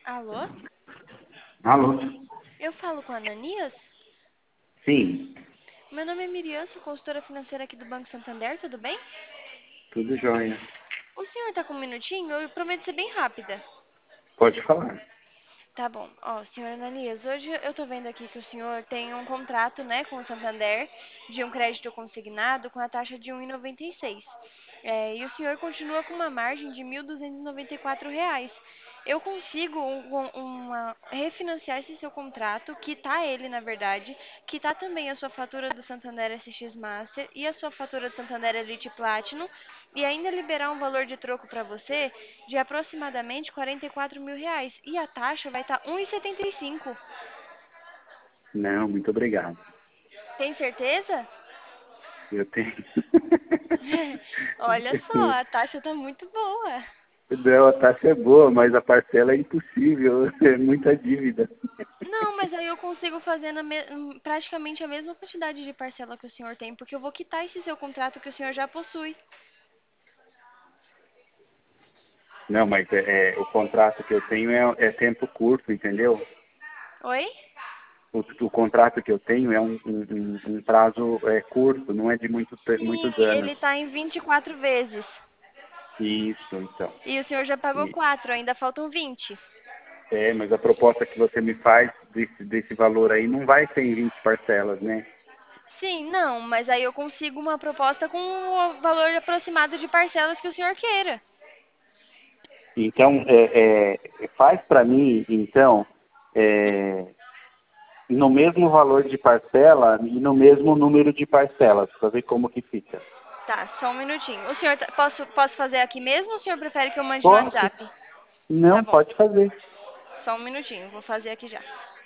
Alô? Alô? Eu falo com a Ananias? Sim, Meu nome é Miriam, sou consultora financeira aqui do Banco Santander, tudo bem? tudo jóia. O senhor tá com um minutinho? Eu prometo ser bem rápida. Pode falar. Tá bom. Ó, senhor Ananias, hoje eu tô vendo aqui que o senhor tem um contrato, né, com o Santander de um crédito consignado com a taxa de 1,96. E o senhor continua com uma margem de R$ 1.294. Eu consigo refinanciar esse seu contrato, quitar ele, na verdade, quitar também a sua fatura do Santander SX Master e a sua fatura do Santander Elite Platinum e ainda liberar um valor de troco para você de aproximadamente R$ 44.000. E a taxa vai estar 1,75. Não, muito obrigado. Tem certeza? Eu tenho. Olha só, a taxa tá muito boa. Não, a taxa é boa, mas a parcela é impossível. É muita dívida. Não, mas aí eu consigo fazer praticamente a mesma quantidade de parcela que o senhor tem, porque eu vou quitar esse seu contrato que o senhor já possui. Não, mas o contrato que eu tenho é tempo curto, entendeu? Oi? O contrato que eu tenho é um prazo curto, não é de Sim, muitos anos. ele tá em 24 vezes. Isso, então. E o senhor já pagou E- 4, ainda faltam 20. mas a proposta que você me faz desse valor aí não vai ser em 20 parcelas, né? Sim, não, mas aí eu consigo uma proposta com o valor aproximado de parcelas que o senhor queira. Então, faz para mim, então, é, no mesmo valor de parcela e no mesmo número de parcelas, para ver como que fica. Tá, só um minutinho. O senhor, posso fazer aqui mesmo ou o senhor prefere que eu mande no Posso? WhatsApp? Tá Não, bom, pode fazer. só um minutinho, vou fazer aqui já.